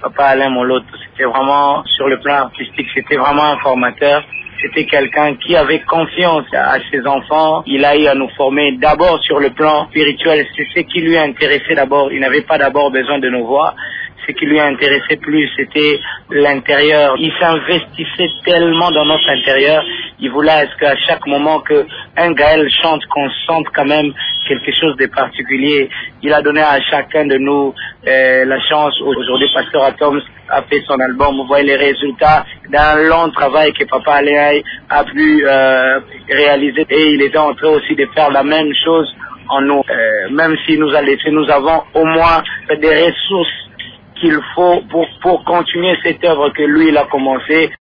Papa Alain Moloto. C'était vraiment, sur le plan artistique, c'était vraiment un formateur. C'était quelqu'un qui avait confiance à ses enfants. Il a eu à nous former d'abord sur le plan spirituel. C'est ce qui lui intéressait d'abord. Il n'avait pas d'abord besoin de nous voir. Ce qui lui intéressait plus, c'était l'intérieur. Il s'investissait tellement dans notre intérieur. Il voulait qu'à chaque moment qu'un Gaël chante, qu'on sente quand même quelque chose de particulier. Il a donné à chacun de nous la chance. Aujourd'hui, Pasteur Atoms a fait son album. Vous voyez les résultats d'un long travail que Papa Alain a pu réaliser. Et il était en train aussi de faire la même chose en nous. Même s'il nous a laissé, nous avons au moins des ressources qu'il faut pour continuer cette œuvre que lui il a commencé.